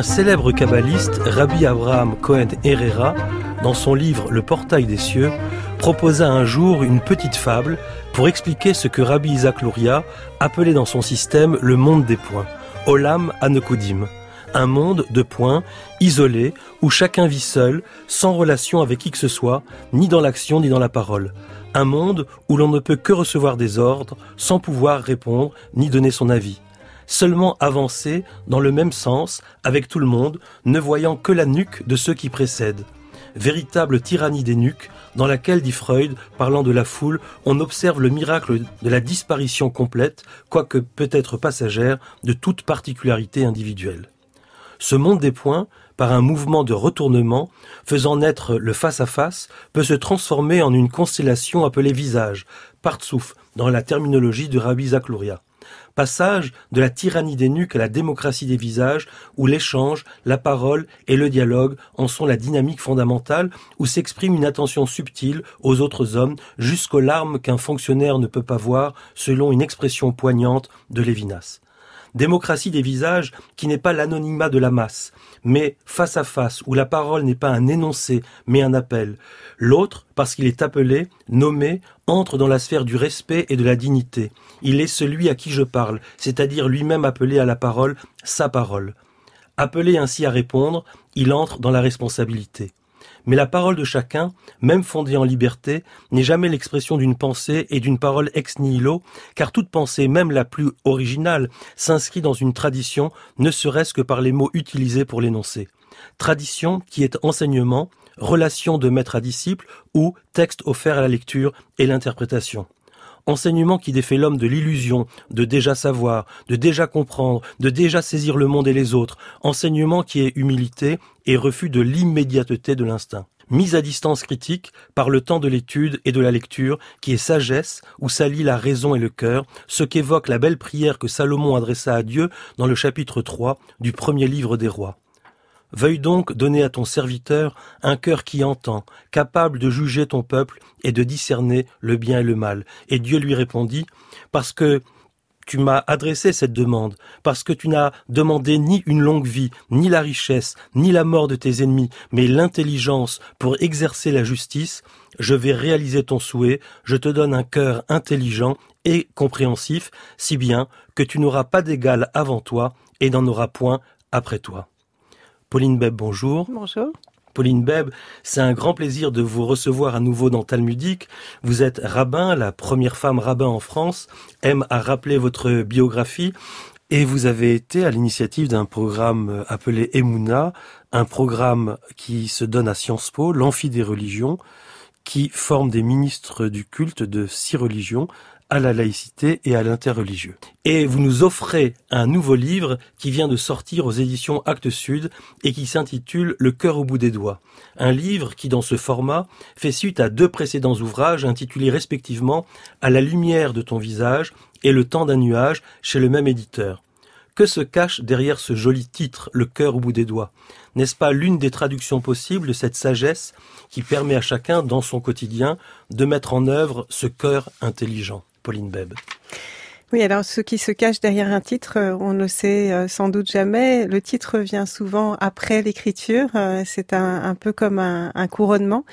Un célèbre kabbaliste, Rabbi Abraham Cohen Herrera, dans son livre Le Portail des cieux, proposa un jour une petite fable pour expliquer ce que Rabbi Isaac Luria appelait dans son système le monde des points, Olam Hanekudim, un monde de points isolé où chacun vit seul, sans relation avec qui que ce soit, ni dans l'action ni dans la parole. Un monde où l'on ne peut que recevoir des ordres, sans pouvoir répondre ni donner son avis. Seulement avancer dans le même sens avec tout le monde, ne voyant que la nuque de ceux qui précèdent. Véritable tyrannie des nuques, dans laquelle, dit Freud, parlant de la foule, on observe le miracle de la disparition complète, quoique peut-être passagère, de toute particularité individuelle. Ce monde des points, par un mouvement de retournement, faisant naître le face-à-face, peut se transformer en une constellation appelée visage, partsouf, dans la terminologie de Rabbi Isaac Luria. Passage de la tyrannie des nuques à la démocratie des visages, où l'échange, la parole et le dialogue en sont la dynamique fondamentale, où s'exprime une attention subtile aux autres hommes, jusqu'aux larmes qu'un fonctionnaire ne peut pas voir, selon une expression poignante de Lévinas. Démocratie des visages qui n'est pas l'anonymat de la masse, mais face à face, où la parole n'est pas un énoncé, mais un appel. L'autre, parce qu'il est appelé, nommé, entre dans la sphère du respect et de la dignité. Il est celui à qui je parle, c'est-à-dire lui-même appelé à la parole, sa parole. Appelé ainsi à répondre, il entre dans la responsabilité. Mais la parole de chacun, même fondée en liberté, n'est jamais l'expression d'une pensée et d'une parole ex nihilo, car toute pensée, même la plus originale, s'inscrit dans une tradition, ne serait-ce que par les mots utilisés pour l'énoncer. Tradition qui est enseignement, relation de maître à disciple ou texte offert à la lecture et l'interprétation. Enseignement qui défait l'homme de l'illusion, de déjà savoir, de déjà comprendre, de déjà saisir le monde et les autres. Enseignement qui est humilité et refus de l'immédiateté de l'instinct. Mise à distance critique par le temps de l'étude et de la lecture, qui est sagesse, où s'allient la raison et le cœur, ce qu'évoque la belle prière que Salomon adressa à Dieu dans le chapitre 3 du premier livre des rois. Veuille donc donner à ton serviteur un cœur qui entend, capable de juger ton peuple et de discerner le bien et le mal. Et Dieu lui répondit, parce que tu m'as adressé cette demande, parce que tu n'as demandé ni une longue vie, ni la richesse, ni la mort de tes ennemis, mais l'intelligence pour exercer la justice, je vais réaliser ton souhait, je te donne un cœur intelligent et compréhensif, si bien que tu n'auras pas d'égal avant toi et n'en auras point après toi. Pauline Beb, bonjour. Bonjour. Pauline Beb, c'est un grand plaisir de vous recevoir à nouveau dans Talmudique. Vous êtes rabbin, la première femme rabbin en France. M a rappelé votre biographie et vous avez été à l'initiative d'un programme appelé Emouna, un programme qui se donne à Sciences Po, l'Amphi des religions, qui forme des ministres du culte de 6 religions, à la laïcité et à l'interreligieux. Et vous nous offrez un nouveau livre qui vient de sortir aux éditions Actes Sud et qui s'intitule Le cœur au bout des doigts. Un livre qui, dans ce format, fait suite à 2 précédents ouvrages intitulés respectivement À la lumière de ton visage et Le temps d'un nuage chez le même éditeur. Que se cache derrière ce joli titre, Le cœur au bout des doigts? N'est-ce pas l'une des traductions possibles de cette sagesse qui permet à chacun, dans son quotidien, de mettre en œuvre ce cœur intelligent? Pauline Beb. Oui, alors ce qui se cache derrière un titre, on ne le sait sans doute jamais. Le titre vient souvent après l'écriture. C'est un peu comme un couronnement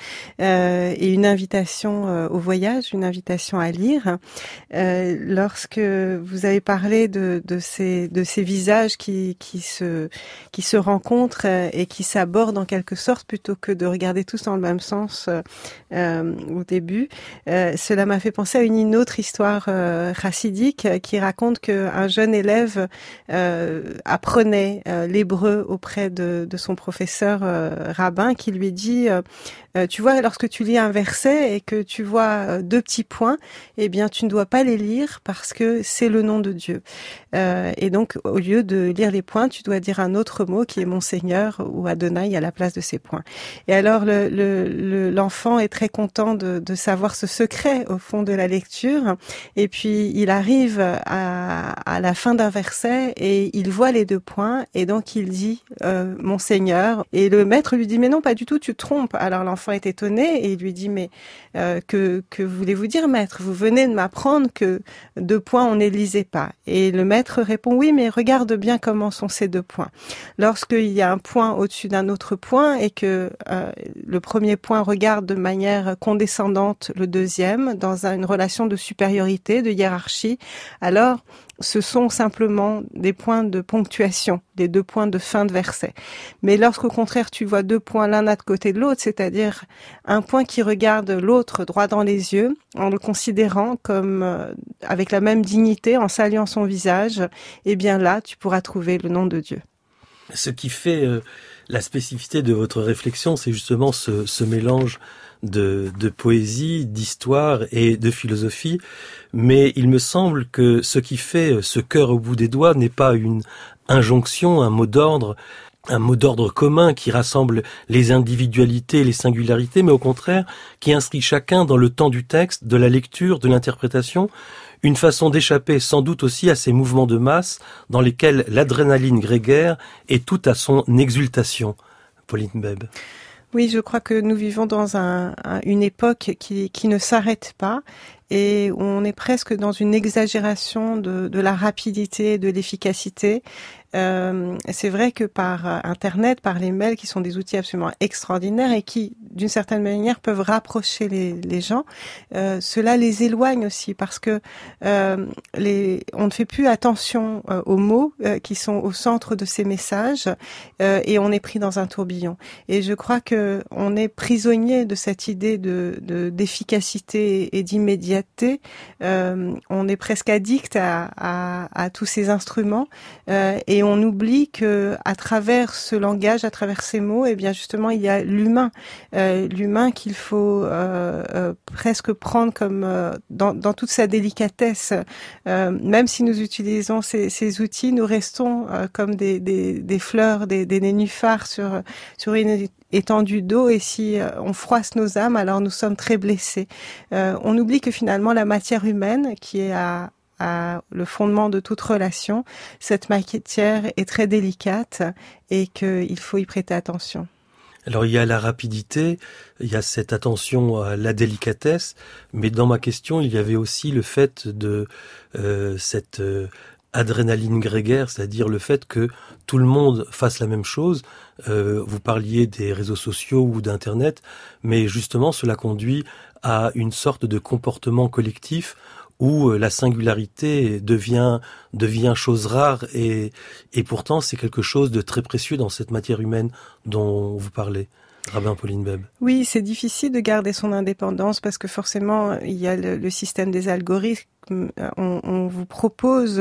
et une invitation au voyage, une invitation à lire. Lorsque vous avez parlé de ces visages qui se rencontrent et qui s'abordent en quelque sorte plutôt que de regarder tous dans le même sens au début, cela m'a fait penser à une autre histoire chassidique qui raconte qu'un jeune élève apprenait l'hébreu auprès de son professeur rabbin qui lui dit tu vois, lorsque tu lis un verset et que tu vois 2 petits points, eh bien tu ne dois pas les lire parce que c'est le nom de Dieu. Et donc au lieu de lire les points, tu dois dire un autre mot qui est mon Seigneur ou Adonai à la place de ces points. Et alors l'enfant est très content de savoir ce secret au fond de la lecture. Et puis il arrive à la fin d'un verset et il voit les 2 points et donc il dit mon Seigneur, et le maître lui dit mais non, pas du tout, tu te trompes. Alors l'enfant est étonné et il lui dit mais que voulez-vous dire, maître? Vous venez de m'apprendre que 2 points on ne les lisait pas. Et le maître répond oui, mais regarde bien comment sont ces 2 points. Lorsqu'il y a un point au-dessus d'un autre point et que le premier point regarde de manière condescendante le deuxième dans une relation de supériorité, de hiérarchie, alors ce sont simplement des points de ponctuation, des 2 points de fin de verset. Mais lorsqu'au contraire tu vois 2 points l'un à côté de l'autre, c'est-à-dire un point qui regarde l'autre droit dans les yeux, en le considérant comme avec la même dignité, en saluant son visage, eh bien là tu pourras trouver le nom de Dieu. Ce qui fait la spécificité de votre réflexion, c'est justement ce mélange de poésie, d'histoire et de philosophie. Mais il me semble que ce qui fait ce cœur au bout des doigts n'est pas une injonction, un mot d'ordre commun qui rassemble les individualités et les singularités, mais au contraire, qui inscrit chacun dans le temps du texte, de la lecture, de l'interprétation, une façon d'échapper sans doute aussi à ces mouvements de masse dans lesquels l'adrénaline grégaire est toute à son exultation. Pauline Bèbe. Oui, je crois que nous vivons dans une époque qui ne s'arrête pas et où on est presque dans une exagération de la rapidité et de l'efficacité. C'est vrai que par Internet, par les mails, qui sont des outils absolument extraordinaires et qui, d'une certaine manière, peuvent rapprocher les gens, cela les éloigne aussi parce que on ne fait plus attention aux mots qui sont au centre de ces messages et on est pris dans un tourbillon. Et je crois que on est prisonnier de cette idée d'efficacité et d'immédiateté. On est presque addict à tous ces instruments et on oublie que à travers ce langage, à travers ces mots, eh bien justement il y a l'humain qu'il faut presque prendre comme dans toute sa délicatesse. Même si nous utilisons ces outils, nous restons comme des fleurs, des nénuphars sur une étendue d'eau, et si on froisse nos âmes, alors nous sommes très blessés. On oublie que finalement la matière humaine, qui est à le fondement de toute relation, cette matière est très délicate et qu'il faut y prêter attention. Alors il y a la rapidité, il y a cette attention à la délicatesse, mais dans ma question il y avait aussi le fait de cette adrénaline grégaire, c'est-à-dire le fait que tout le monde fasse la même chose. Vous parliez des réseaux sociaux ou d'Internet, mais justement cela conduit à une sorte de comportement collectif où la singularité devient chose rare et pourtant c'est quelque chose de très précieux dans cette matière humaine dont vous parlez. Rabbin Pauline Bèbe. Oui, c'est difficile de garder son indépendance parce que forcément il y a le système des algorithmes. On vous propose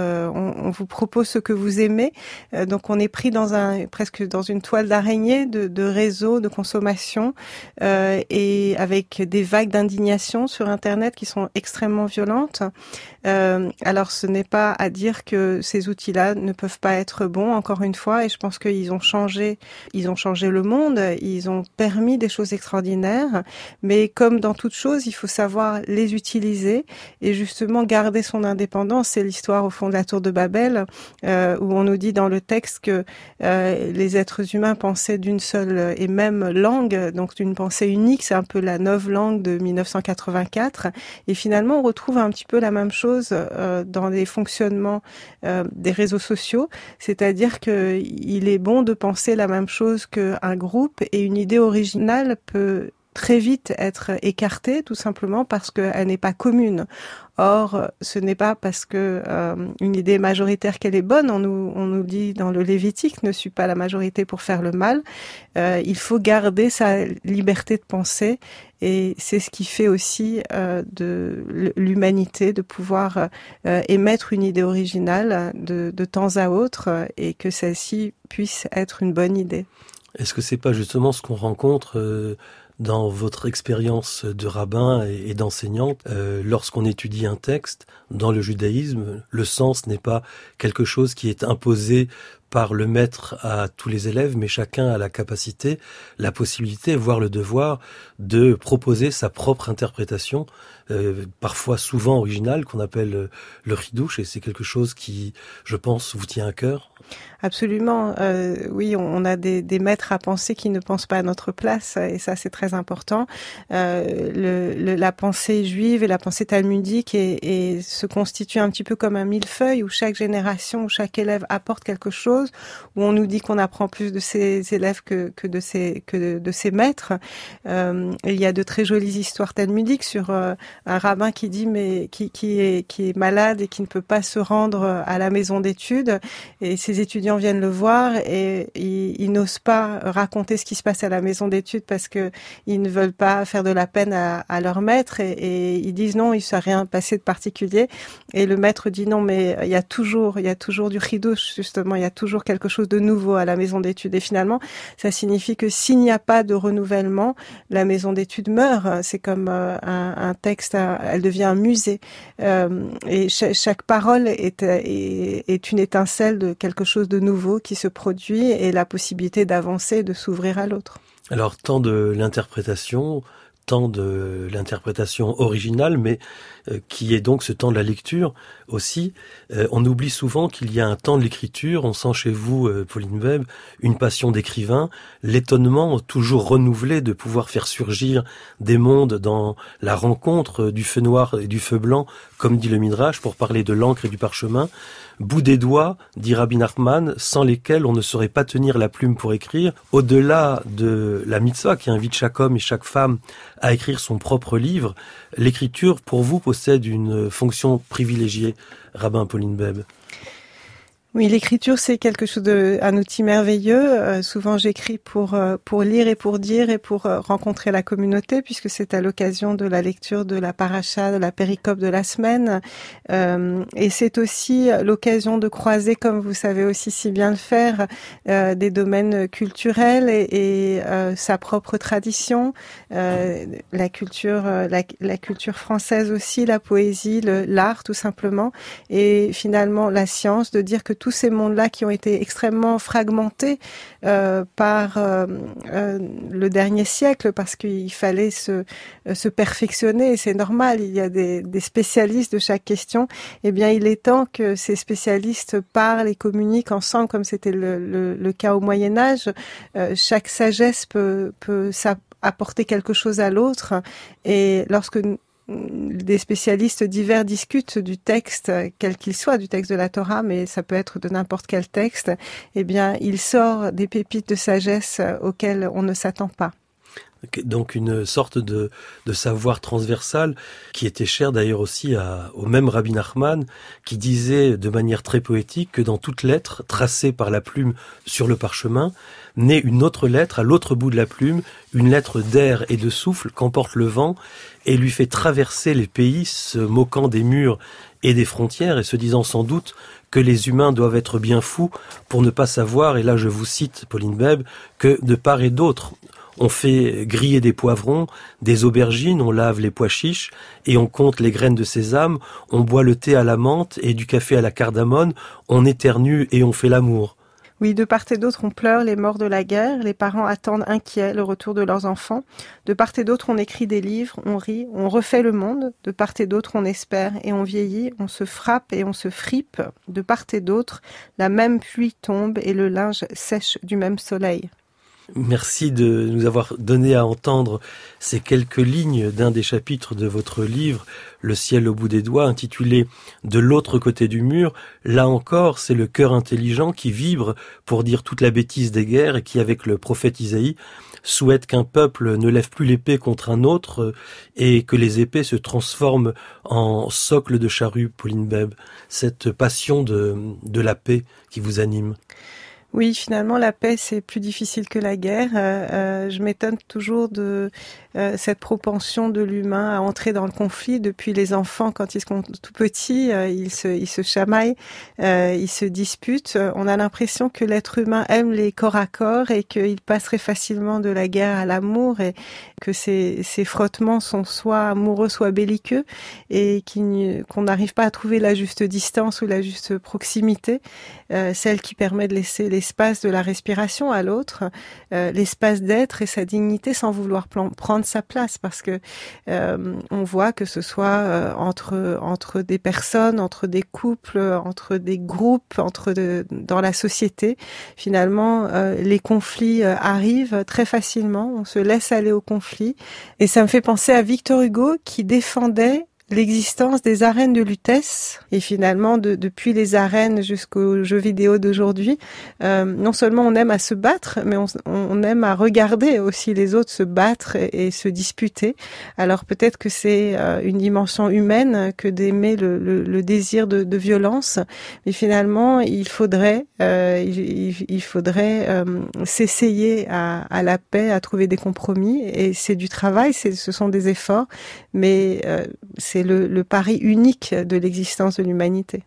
ce que vous aimez, donc on est pris presque dans une toile d'araignée de réseaux de consommation et avec des vagues d'indignation sur Internet qui sont extrêmement violentes. Alors ce n'est pas à dire que ces outils-là ne peuvent pas être bons, encore une fois, et je pense qu'ils ont changé le monde, ils ont permis des choses extraordinaires, mais comme dans toute chose, il faut savoir les utiliser et justement garder son indépendance. C'est l'histoire au fond de la tour de Babel où on nous dit dans le texte que les êtres humains pensaient d'une seule et même langue, donc d'une pensée unique. C'est un peu la novlangue de 1984 et finalement on retrouve un petit peu la même chose dans les fonctionnements des réseaux sociaux, c'est-à-dire que il est bon de penser la même chose qu'un groupe et une idée originale peut très vite être écartée tout simplement parce qu'elle n'est pas commune. Or, ce n'est pas parce que une idée majoritaire qu'elle est bonne. On nous dit dans le Lévitique, ne suis pas la majorité pour faire le mal. Il faut garder sa liberté de penser et c'est ce qui fait aussi de l'humanité de pouvoir émettre une idée originale de temps à autre et que celle-ci puisse être une bonne idée. Est-ce que c'est pas justement ce qu'on rencontre dans votre expérience de rabbin et d'enseignante, lorsqu'on étudie un texte, dans le judaïsme, le sens n'est pas quelque chose qui est imposé par le maître à tous les élèves, mais chacun a la capacité, la possibilité, voire le devoir de proposer sa propre interprétation, parfois souvent originale, qu'on appelle le ridouche, et c'est quelque chose qui, je pense, vous tient à cœur. Absolument. Oui, on a des maîtres à penser qui ne pensent pas à notre place, et ça c'est très important. La pensée juive et la pensée talmudique et se constitue un petit peu comme un millefeuille où chaque génération, où chaque élève apporte quelque chose, où on nous dit qu'on apprend plus de ses élèves que de ses maîtres. Il y a de très jolies histoires talmudiques sur un rabbin qui dit qui est malade et qui ne peut pas se rendre à la maison d'études, et ses étudiants viennent le voir et ils n'osent pas raconter ce qui se passe à la maison d'études parce que ils ne veulent pas faire de la peine à leur maître, et ils disent non, il ne s'est rien passé de particulier, et le maître dit non, mais il y a toujours du chidouche, justement, il y a toujours quelque chose de nouveau à la maison d'études, et finalement ça signifie que s'il n'y a pas de renouvellement, la maison d'études meurt. C'est comme un texte, elle devient un musée, et chaque parole est une étincelle de quelque chose de nouveau qui se produit, et la possibilité d'avancer, de s'ouvrir à l'autre. Alors, tant de l'interprétation originale, mais qui est donc ce temps de la lecture aussi. On oublie souvent qu'il y a un temps de l'écriture. On sent chez vous, Pauline Webb, une passion d'écrivain, l'étonnement toujours renouvelé de pouvoir faire surgir des mondes dans la rencontre du feu noir et du feu blanc, comme dit le Midrash, pour parler de l'encre et du parchemin. Bout des doigts, dit Rabbi Nachman, sans lesquels on ne saurait pas tenir la plume pour écrire. Au-delà de la mitzvah qui invite chaque homme et chaque femme à écrire son propre livre, l'écriture, pour vous, possède une fonction privilégiée, rabbin Pauline Webb. Oui, l'écriture, c'est quelque chose un outil merveilleux. Souvent, j'écris pour lire et pour dire et pour rencontrer la communauté, puisque c'est à l'occasion de la lecture de la paracha, de la péricope de la semaine. Et c'est aussi l'occasion de croiser, comme vous savez aussi si bien le faire, des domaines culturels et sa propre tradition, la culture française aussi, la poésie, l'art tout simplement, et finalement la science, de dire que tous ces mondes-là qui ont été extrêmement fragmentés par le dernier siècle, parce qu'il fallait se perfectionner, et c'est normal, il y a des spécialistes de chaque question. Eh bien, il est temps que ces spécialistes parlent et communiquent ensemble, comme c'était le cas au Moyen-Âge. Chaque sagesse peut apporter quelque chose à l'autre, et lorsque des spécialistes divers discutent du texte, quel qu'il soit, du texte de la Torah, mais ça peut être de n'importe quel texte, eh bien, il sort des pépites de sagesse auxquelles on ne s'attend pas. Donc une sorte de savoir transversal qui était cher d'ailleurs aussi au même Rabbi Nachman, qui disait de manière très poétique que dans toute lettre tracée par la plume sur le parchemin, naît une autre lettre à l'autre bout de la plume, une lettre d'air et de souffle qu'emporte le vent et lui fait traverser les pays, se moquant des murs et des frontières et se disant sans doute que les humains doivent être bien fous pour ne pas savoir, et là je vous cite Pauline Webb, que de part et d'autre, on fait griller des poivrons, des aubergines, on lave les pois chiches et on compte les graines de sésame, on boit le thé à la menthe et du café à la cardamone, on éternue et on fait l'amour. Oui, de part et d'autre, on pleure les morts de la guerre, les parents attendent inquiets le retour de leurs enfants. De part et d'autre, on écrit des livres, on rit, on refait le monde. De part et d'autre, on espère et on vieillit, on se frappe et on se fripe. De part et d'autre, la même pluie tombe et le linge sèche du même soleil. Merci de nous avoir donné à entendre ces quelques lignes d'un des chapitres de votre livre, Le ciel au bout des doigts, intitulé « De l'autre côté du mur ». Là encore, c'est le cœur intelligent qui vibre pour dire toute la bêtise des guerres et qui, avec le prophète Isaïe, souhaite qu'un peuple ne lève plus l'épée contre un autre et que les épées se transforment en socle de charrue, Pauline Webb. Cette passion de la paix qui vous anime. Oui, finalement, la paix, c'est plus difficile que la guerre. Je m'étonne toujours de cette propension de l'humain à entrer dans le conflit. Depuis les enfants, quand ils sont tout petits, ils se chamaillent, ils se disputent. On a l'impression que l'être humain aime les corps à corps et qu'il passerait facilement de la guerre à l'amour et que ces frottements sont soit amoureux, soit belliqueux et qu'on n'arrive pas à trouver la juste distance ou la juste proximité, celle qui permet de laisser l'espace de la respiration à l'autre, l'espace d'être et sa dignité sans vouloir prendre sa place, parce que on voit que ce soit entre des personnes, entre des couples, entre des groupes, dans la société, finalement les conflits arrivent très facilement, on se laisse aller au conflit, et ça me fait penser à Victor Hugo qui défendait l'existence des arènes de Lutèce, et finalement depuis les arènes jusqu'aux jeux vidéo d'aujourd'hui, non seulement on aime à se battre, mais on aime à regarder aussi les autres se battre et se disputer. Alors peut-être que c'est une dimension humaine que d'aimer le désir de violence, mais finalement il faudrait s'essayer à la paix, à trouver des compromis, et c'est du travail, ce sont des efforts, mais c'est le pari unique de l'existence de l'humanité.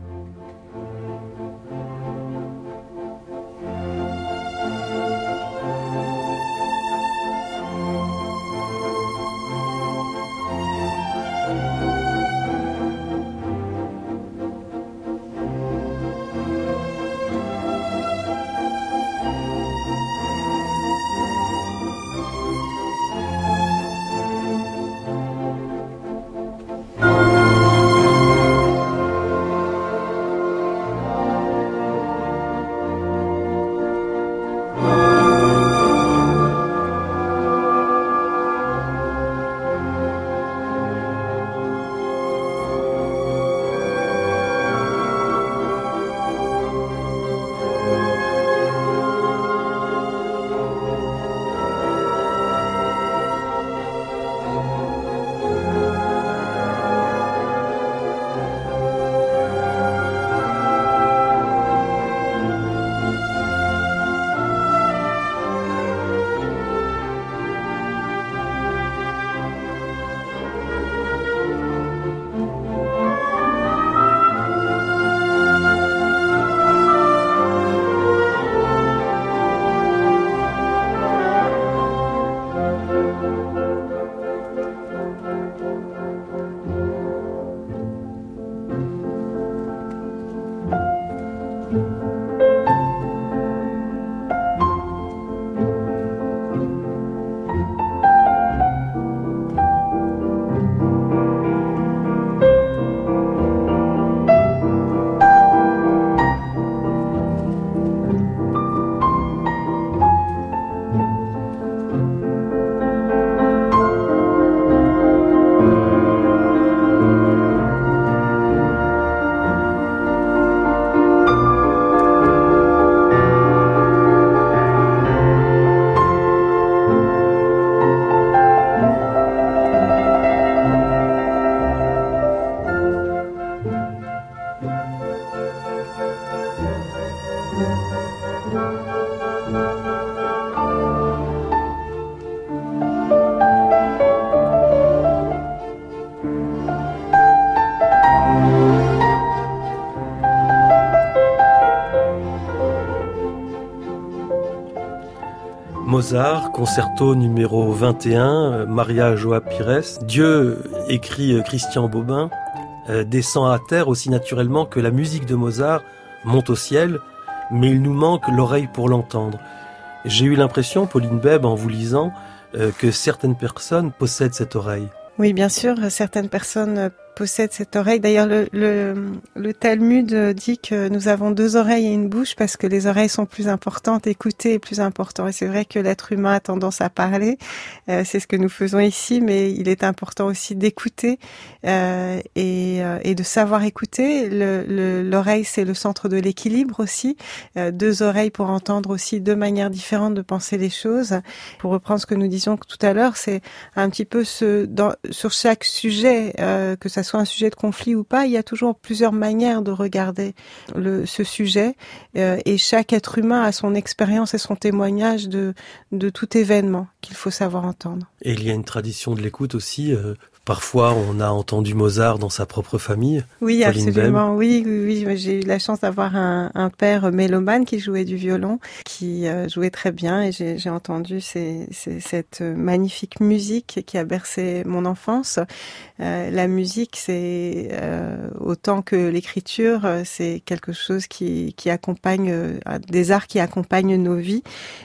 Mozart, concerto numéro 21, Maria Joa Pires. Dieu, écrit Christian Bobin, descend à terre aussi naturellement que la musique de Mozart monte au ciel, mais il nous manque l'oreille pour l'entendre. J'ai eu l'impression, Pauline Bèbe, en vous lisant, que certaines personnes possèdent cette oreille. Oui, bien sûr, certaines personnes possèdent cette oreille. D'ailleurs, le Talmud dit que nous avons 2 oreilles et une bouche parce que les oreilles sont plus importantes, écouter est plus important. Et c'est vrai que l'être humain a tendance à parler, c'est ce que nous faisons ici, mais il est important aussi d'écouter et de savoir écouter. L'oreille, c'est le centre de l'équilibre aussi. 2 oreilles pour entendre aussi 2 manières différentes de penser les choses. Pour reprendre ce que nous disions tout à l'heure, c'est un petit peu sur chaque sujet, que ça ça soit un sujet de conflit ou pas, il y a toujours plusieurs manières de regarder ce sujet, et chaque être humain a son expérience et son témoignage de tout événement qu'il faut savoir entendre. Et il y a une tradition de l'écoute aussi. Parfois, on a entendu Mozart dans sa propre famille. Oui, Pauline absolument. Oui. J'ai eu la chance d'avoir un père mélomane qui jouait du violon, qui jouait très bien, et j'ai entendu cette magnifique musique qui a bercé mon enfance. La musique, c'est autant que l'écriture, c'est quelque chose qui accompagne, des arts qui accompagnent nos vies.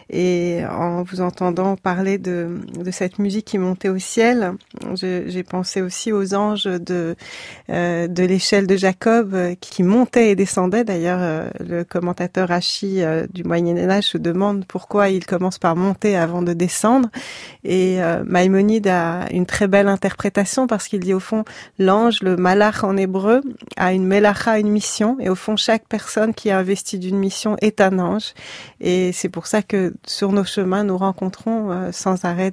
Et en vous entendant parler de cette musique qui montait au ciel, j'ai pensé aussi aux anges de l'échelle de Jacob qui montaient et descendaient. D'ailleurs, le commentateur Rachi du Moyen-Âge se demande pourquoi il commence par monter avant de descendre. Et Maïmonide a une très belle interprétation parce qu'il dit au fond, l'ange, le malach en hébreu, a une melacha, une mission. Et au fond, chaque personne qui est investie d'une mission est un ange. Et c'est pour ça que sur nos chemins, nous rencontrons sans arrêt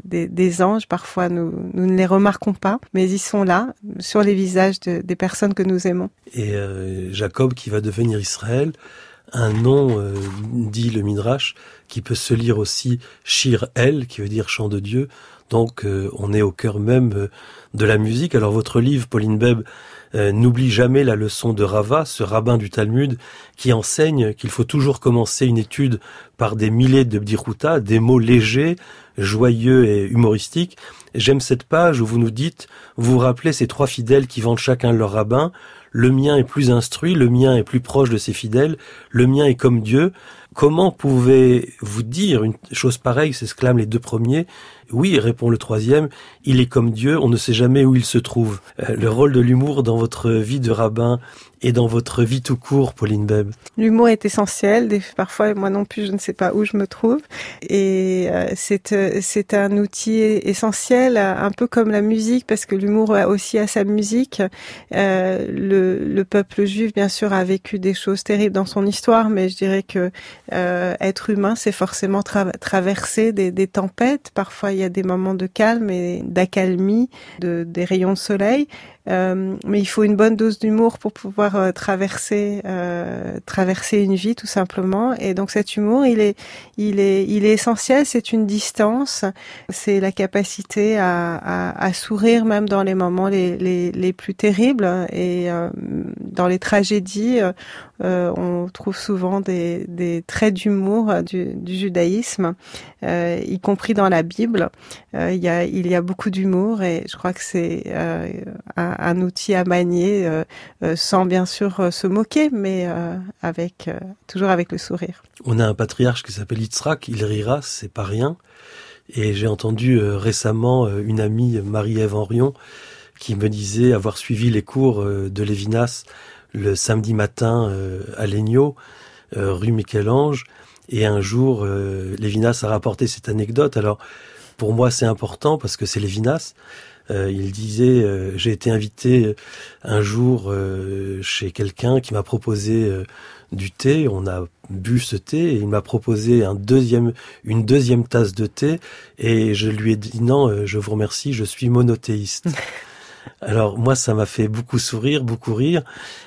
des anges. Parfois, nous ne les remarquons pas, mais ils sont là, sur les visages des personnes que nous aimons. Et Jacob qui va devenir Israël, un nom, dit le Midrash, qui peut se lire aussi Shir El, qui veut dire chant de Dieu. Donc on est au cœur même de la musique. Alors votre livre, Pauline Beb, n'oublie jamais la leçon de Rava, ce rabbin du Talmud, qui enseigne qu'il faut toujours commencer une étude par des millets de bdirouta, des mots légers, joyeux et humoristiques. J'aime cette page où vous nous dites, vous vous rappelez ces trois fidèles qui vendent chacun leur rabbin, le mien est plus instruit, le mien est plus proche de ses fidèles, le mien est comme Dieu. Comment pouvez-vous dire une chose pareille, s'exclament les deux premiers. Oui, répond le troisième, il est comme Dieu, on ne sait jamais où il se trouve. Le rôle de l'humour dans votre vie de rabbin et dans votre vie tout court, Pauline Beb. L'humour est essentiel. Parfois, moi non plus, je ne sais pas où je me trouve. Et c'est un outil essentiel, un peu comme la musique, parce que l'humour aussi a sa musique. Le peuple juif, bien sûr, a vécu des choses terribles dans son histoire, mais je dirais que être humain, c'est forcément traverser des tempêtes. Parfois, il y a des moments de calme et d'accalmie, des rayons de soleil. Mais il faut une bonne dose d'humour pour pouvoir traverser une vie, tout simplement. Et donc cet humour, il est essentiel. C'est une distance, c'est la capacité à sourire même dans les moments les plus terribles. Et dans les tragédies, on trouve souvent des traits d'humour du judaïsme, y compris dans la Bible. Il y a beaucoup d'humour, et je crois que c'est un outil à manier, sans bien sûr se moquer, mais toujours avec le sourire. On a un patriarche qui s'appelle Yitzhak, il rira, c'est pas rien. Et j'ai entendu récemment une amie, Marie-Ève Henrion, qui me disait avoir suivi les cours de Lévinas le samedi matin à Legnaud, rue Michel-Ange. Et un jour, Lévinas a rapporté cette anecdote. Alors, pour moi, c'est important parce que c'est Lévinas. Il disait, j'ai été invité un jour chez quelqu'un qui m'a proposé du thé. On a bu ce thé et il m'a proposé une deuxième tasse de thé. Et je lui ai dit non, je vous remercie, je suis monothéiste. Alors moi, ça m'a fait beaucoup sourire, beaucoup rire,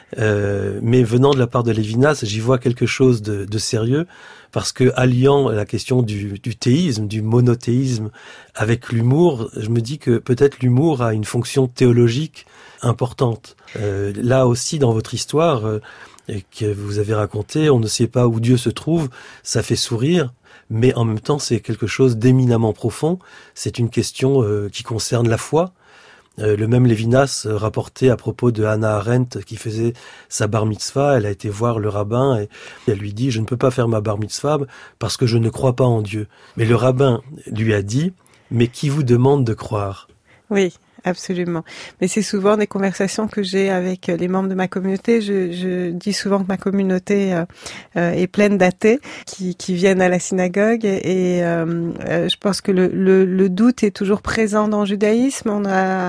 mais venant de la part de Lévinas, j'y vois quelque chose de sérieux, parce que alliant la question du théisme, du monothéisme avec l'humour, je me dis que peut-être l'humour a une fonction théologique importante. Là aussi, dans votre histoire que vous avez racontée, on ne sait pas où Dieu se trouve, ça fait sourire. Mais en même temps, c'est quelque chose d'éminemment profond. C'est une question qui concerne la foi. Le même Lévinas rapportait à propos de Hannah Arendt qui faisait sa bar mitzvah. Elle a été voir le rabbin et elle lui dit « Je ne peux pas faire ma bar mitzvah parce que je ne crois pas en Dieu ». Mais le rabbin lui a dit « Mais qui vous demande de croire ?» Oui. Absolument. Mais c'est souvent des conversations que j'ai avec les membres de ma communauté. Je dis souvent que ma communauté est pleine d'athées qui viennent à la synagogue, et je pense que le doute est toujours présent dans le judaïsme. On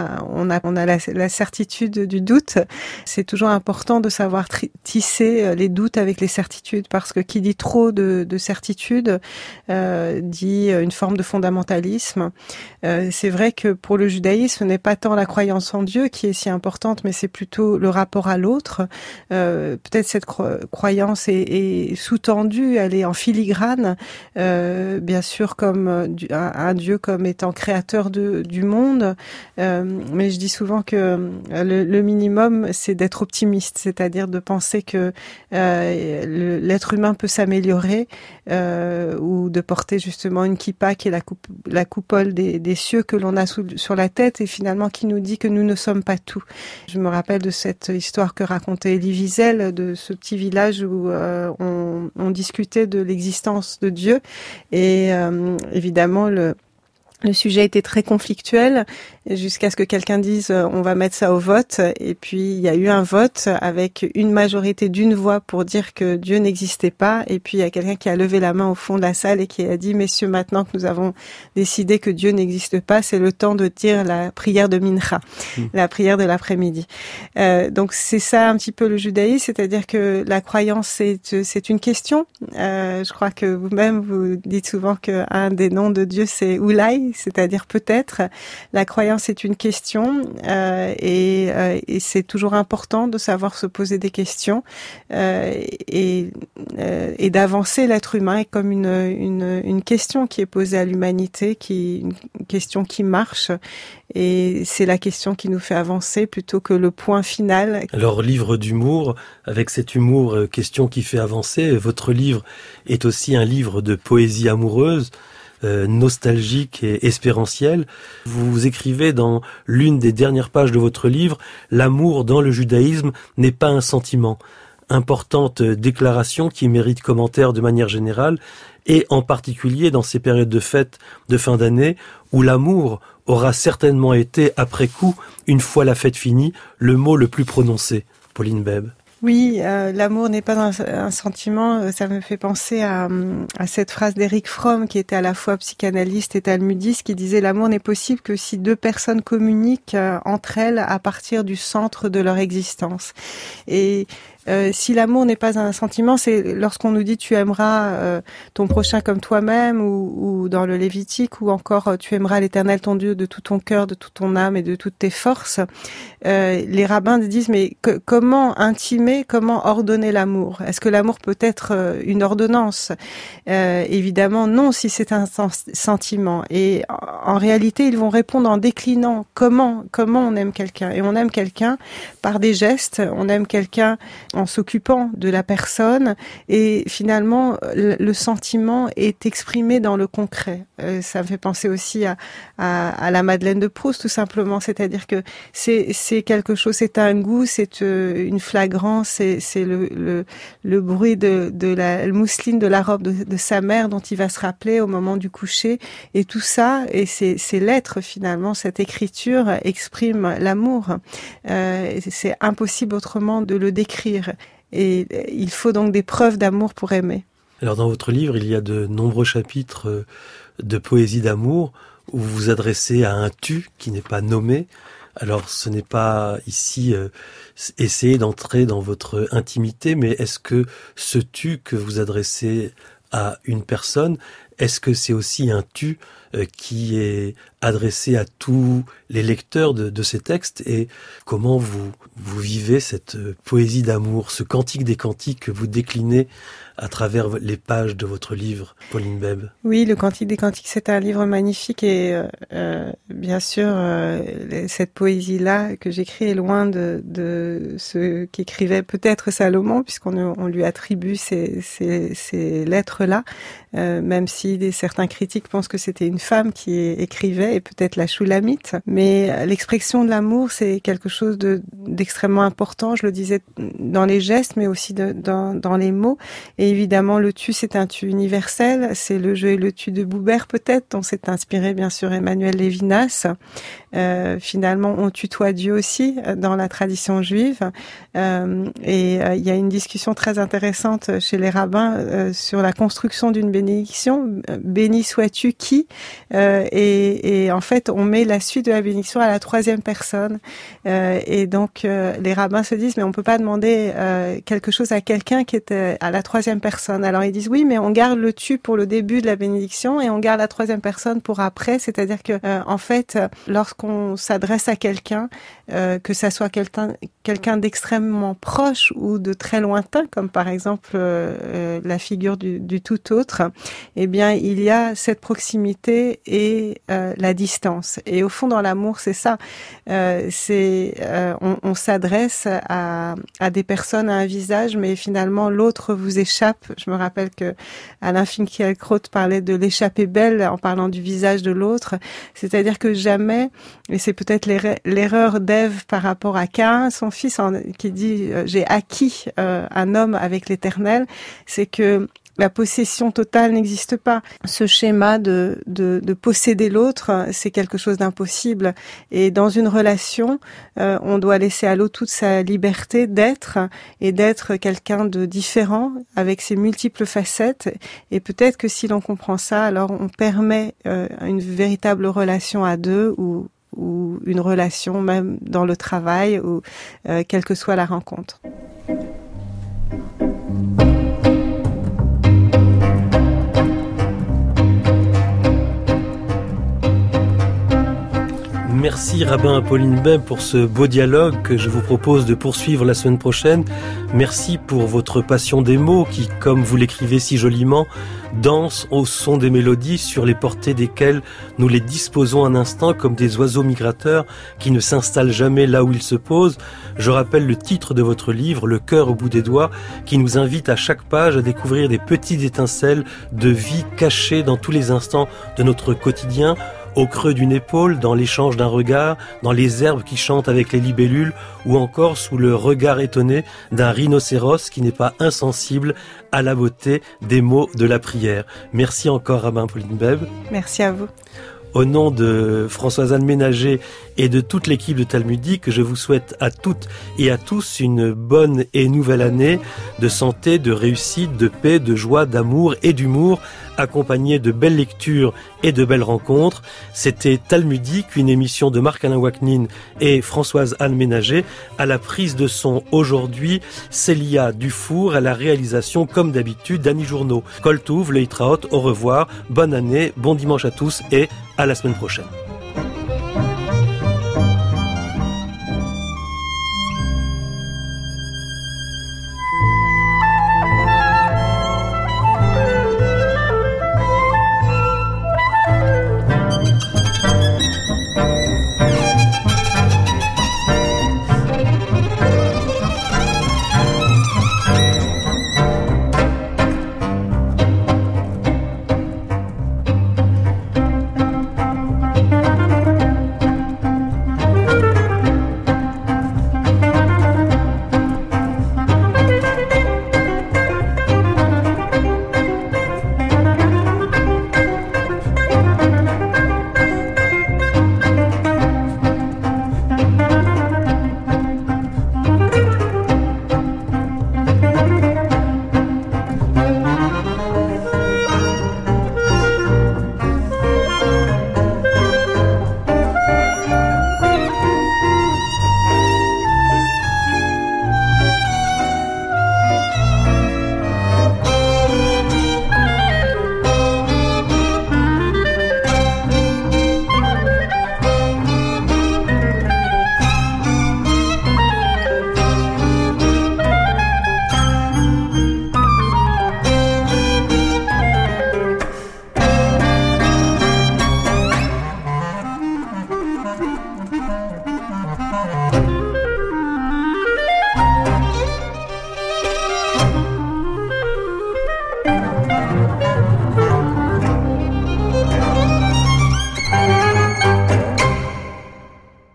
a la certitude du doute. C'est toujours important de savoir tisser les doutes avec les certitudes, parce que qui dit trop de certitude dit une forme de fondamentalisme. C'est vrai que pour le judaïsme, ce n'est pas tant la croyance en Dieu qui est si importante, mais c'est plutôt le rapport à l'autre. Peut-être cette croyance est sous-tendue, elle est en filigrane, bien sûr comme un Dieu comme étant créateur du monde, mais je dis souvent que le minimum c'est d'être optimiste, c'est-à-dire de penser que l'être humain peut s'améliorer, ou de porter justement une kippa qui est la coupole des cieux que l'on a sur la tête et finalement qui nous dit que nous ne sommes pas tout. Je me rappelle de cette histoire que racontait Elie Wiesel, de ce petit village où on discutait de l'existence de Dieu et évidemment le sujet était très conflictuel jusqu'à ce que quelqu'un dise on va mettre ça au vote, et puis il y a eu un vote avec une majorité d'une voix pour dire que Dieu n'existait pas, et puis il y a quelqu'un qui a levé la main au fond de la salle et qui a dit messieurs, maintenant que nous avons décidé que Dieu n'existe pas, c'est le temps de dire la prière de Mincha, la prière de l'après-midi. Donc c'est ça un petit peu le judaïsme, c'est-à-dire que la croyance c'est une question. Je crois que vous-même vous dites souvent qu'un des noms de Dieu c'est Oulai, c'est-à-dire peut-être. La croyance est une question, et c'est toujours important de savoir se poser des questions, et d'avancer. L'être humain est comme une question qui est posée à l'humanité, une question qui marche, et c'est la question qui nous fait avancer plutôt que le point final. Alors, livre d'humour, avec cet humour, question qui fait avancer, votre livre est aussi un livre de poésie amoureuse, nostalgique et espérentiel. Vous écrivez dans l'une des dernières pages de votre livre « L'amour dans le judaïsme n'est pas un sentiment ». Importante déclaration qui mérite commentaire de manière générale, et en particulier dans ces périodes de fêtes de fin d'année où l'amour aura certainement été, après coup, une fois la fête finie, le mot le plus prononcé. Pauline Bèbe. Oui, l'amour n'est pas un sentiment. Ça me fait penser à cette phrase d'Eric Fromm, qui était à la fois psychanalyste et talmudiste, qui disait « L'amour n'est possible que si deux personnes communiquent entre elles à partir du centre de leur existence ». Et si l'amour n'est pas un sentiment, c'est lorsqu'on nous dit tu aimeras ton prochain comme toi-même, ou dans le Lévitique, ou encore tu aimeras l'Éternel ton Dieu de tout ton cœur, de toute ton âme et de toutes tes forces. Les rabbins disent mais comment intimer, comment ordonner l'amour? Est-ce que l'amour peut être une ordonnance? Évidemment non, si c'est un sentiment. Et en réalité, ils vont répondre en déclinant comment on aime quelqu'un. Et on aime quelqu'un par des gestes, on aime quelqu'un en s'occupant de la personne, et finalement le sentiment est exprimé dans le concret. Ça me fait penser aussi à la Madeleine de Proust, tout simplement, c'est-à-dire que c'est quelque chose, c'est un goût, c'est une flagrance, c'est le bruit de la mousseline de la robe de sa mère dont il va se rappeler au moment du coucher, et tout ça, et ces lettres finalement, cette écriture exprime l'amour. C'est impossible autrement de le décrire. Et il faut donc des preuves d'amour pour aimer. Alors dans votre livre, il y a de nombreux chapitres de poésie d'amour où vous vous adressez à un tu qui n'est pas nommé. Alors ce n'est pas ici essayer d'entrer dans votre intimité, mais est-ce que ce tu que vous adressez à une personne, est-ce que c'est aussi un tu qui est adressé à tous les lecteurs de ces textes, et comment vous vivez cette poésie d'amour, ce cantique des cantiques que vous déclinez à travers les pages de votre livre, Pauline Bèbe? Oui, le Cantique des Cantiques, c'est un livre magnifique, et bien sûr, cette poésie-là que j'écris est loin de ce qu'écrivait peut-être Salomon, puisqu'on lui attribue ces lettres-là, même si certains critiques pensent que c'était une femme qui écrivait, et peut-être la Shulamite. Mais l'expression de l'amour, c'est quelque chose d'extrêmement important. Je le disais dans les gestes, mais aussi dans les mots. Et évidemment, le tu, c'est un tu universel. C'est le jeu et le tu de Boubert, peut-être, dont s'est inspiré, bien sûr, Emmanuel Lévinas. Finalement, on tutoie Dieu aussi dans la tradition juive. Et il y a une discussion très intéressante chez les rabbins sur la construction d'une bénédiction. béni sois-tu qui, et en fait on met la suite de la bénédiction à la troisième personne, et donc les rabbins se disent mais on peut pas demander quelque chose à quelqu'un qui est à la troisième personne. Alors ils disent oui, mais on garde le tu pour le début de la bénédiction et on garde la troisième personne pour après, c'est-à-dire que en fait lorsqu'on s'adresse à quelqu'un, que ça soit quelqu'un d'extrêmement proche ou de très lointain, comme par exemple la figure du tout autre, eh bien il y a cette proximité et la distance. Et au fond dans l'amour c'est ça, on s'adresse à des personnes, à un visage, mais finalement l'autre vous échappe. Je me rappelle que Alain Finkielkraut parlait de l'échappée belle en parlant du visage de l'autre, c'est-à-dire que jamais, et c'est peut-être l'erreur d'Ève par rapport à Caïn, son fils, qui dit j'ai acquis un homme avec l'Éternel, c'est que la possession totale n'existe pas. Ce schéma de posséder l'autre, c'est quelque chose d'impossible. Et dans une relation, on doit laisser à l'autre toute sa liberté d'être, et d'être quelqu'un de différent, avec ses multiples facettes. Et peut-être que si l'on comprend ça, alors on permet une véritable relation à deux, ou une relation même dans le travail, ou quelle que soit la rencontre. Merci Rabbin Apolline Beb pour ce beau dialogue que je vous propose de poursuivre la semaine prochaine. Merci pour votre passion des mots qui, comme vous l'écrivez si joliment, dansent au son des mélodies sur les portées desquelles nous les disposons un instant comme des oiseaux migrateurs qui ne s'installent jamais là où ils se posent. Je rappelle le titre de votre livre, Le cœur au bout des doigts, qui nous invite à chaque page à découvrir des petites étincelles de vie cachées dans tous les instants de notre quotidien, au creux d'une épaule, dans l'échange d'un regard, dans les herbes qui chantent avec les libellules, ou encore sous le regard étonné d'un rhinocéros qui n'est pas insensible à la beauté des mots de la prière. Merci encore Rabbin Apolline Beb. Merci à vous. Au nom de Françoise-Anne Ménager et de toute l'équipe de Talmudique, je vous souhaite à toutes et à tous une bonne et nouvelle année de santé, de réussite, de paix, de joie, d'amour et d'humour, accompagnée de belles lectures et de belles rencontres. C'était Talmudique, une émission de Marc-Alain Waknin et Françoise-Anne Ménager. À la prise de son aujourd'hui, Célia Dufour, à la réalisation, comme d'habitude, d'Annie Journeau. Kol Touv, le Hitraot, au revoir, bonne année, bon dimanche à tous et à la semaine prochaine.